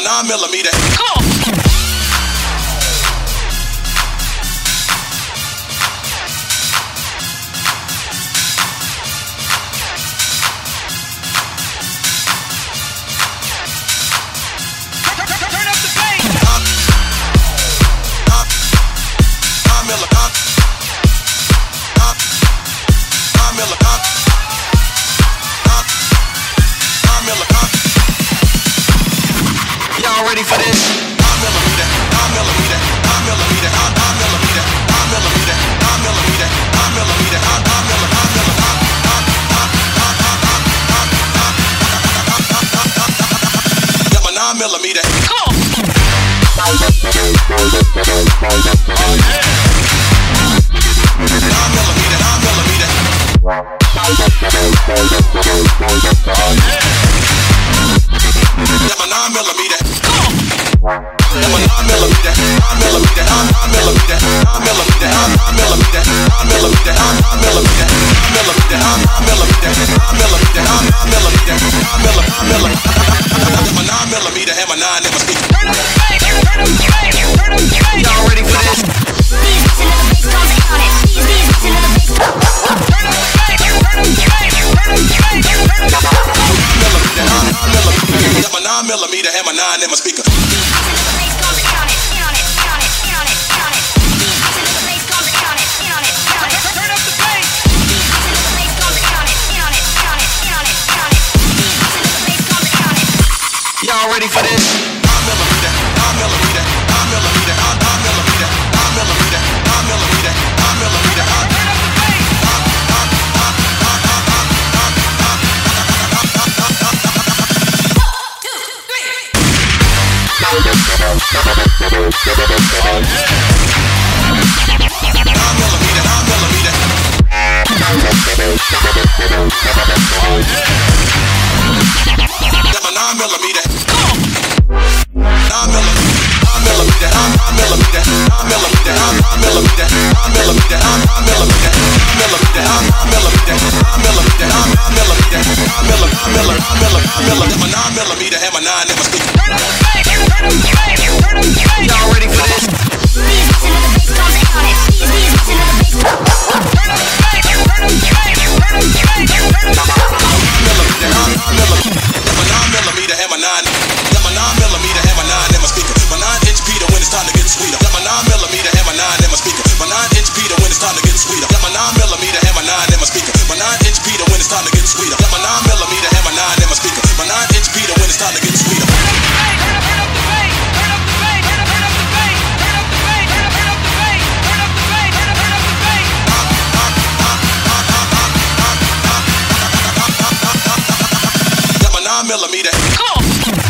9mm. Come on. Y'all ready for this? 9mm, 9mm, 9mm, 9mm, 9mm, 9mm, 9mm, 9mm. Got my 9mm. Come on. Oh yeah. 9mm, 9mm. Oh yeah. Got my 9mm. Got my 9mm, 9mm, 9mm, 9mm, 9mm, 9mm and my 9 in my speaker. Y'all ready for this? Please listen to the bass drums on it. Please listen to the bass. Got my 9mm and my 9 in my speaker. Y'all ready for this? 9mm, 9mm, 9mm, 9mm, 9mm, 9mm, 9mm. Got my 9mm. Y'all ready for this? Please listen to the bass drums on it. Please listen to the bass. Got my 9mm and my 9. Got my 9mm and my 9 in my speaker. My 9-inch Peter when it's time to get sweeter. Got my 9mm and my 9 in my speaker. My 9-inch Peter when it's time to get sweeter. Got my 9mm and my 9 in my speaker. My 9-inch Peter when it's time to get sweeter. Got my 9mm and my 9 in my speaker. My 9-inch Peter when it's time to get sweeter. Got my 9mm. Come on.